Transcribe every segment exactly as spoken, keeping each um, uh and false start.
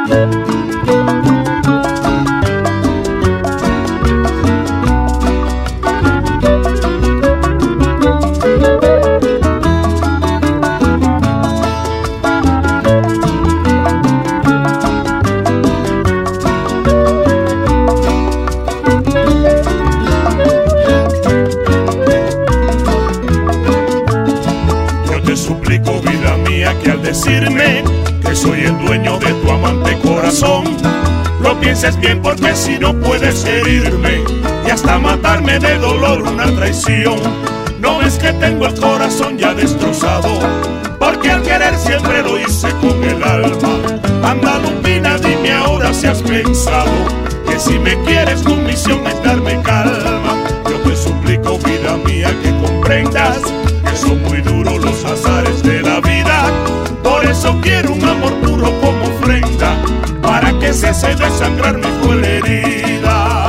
Decirme que soy el dueño de tu amante corazón, lo pienses bien, porque si no puedes herirme y hasta matarme de dolor una traición. No ves que tengo el corazón ya destrozado, porque al querer siempre lo hice con el alma. Anda Lupina, dime ahora si has pensado que si me quieres tu misión es darme calma. Yo te suplico, vida mía, que comprendas que son muy duros los azares de la vida. Por eso quiero un amor puro como ofrenda, para que cese de sangrar mi cruel herida.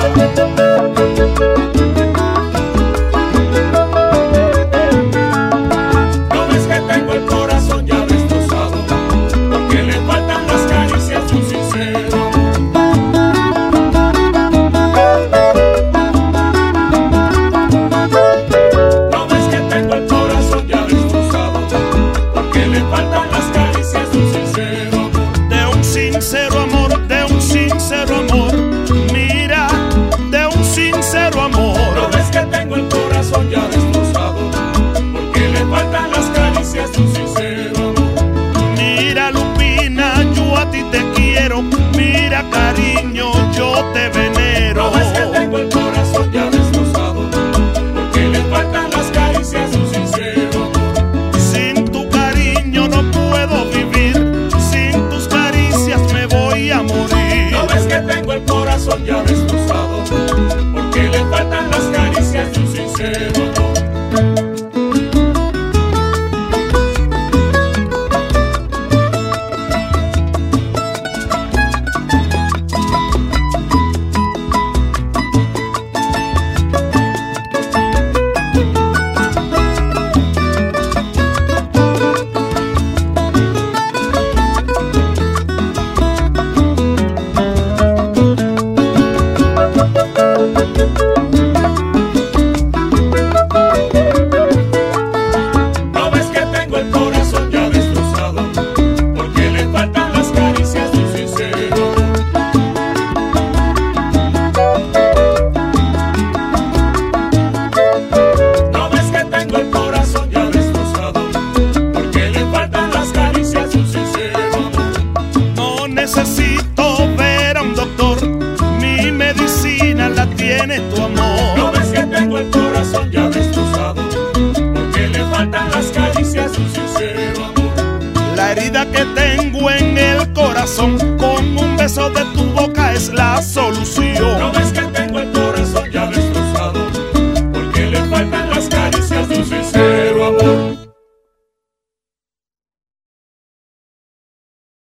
No ves que tengo el corazón ya destrozado, porque le faltan las caricias de un sincero. No ves que tengo el corazón ya destrozado, porque le faltan las caricias de un sincero amor. De un sincero amor, de un sincero amor, mira, de un sincero amor. No ves que tengo el corazón ya destrozado, porque le faltan las caricias de un sincero amor. Mira Lupina, yo a ti te quiero, mira cariño, yo te venero. No ves que tengo el corazón ya destrozado, porque le faltan las caricias de un sincero amor. Sin tu cariño no puedo vivir, sin tus caricias me voy a morir. No ves que tengo el corazón ya destrozado, porque le faltan las caricias de un sincero amor. Necesito ver a un doctor, mi medicina la tiene tu amor. No ves que tengo el corazón ya destrozado, porque le faltan las caricias de un sincero amor. La herida que tengo en el corazón, con un beso de tu boca es la solución. No ves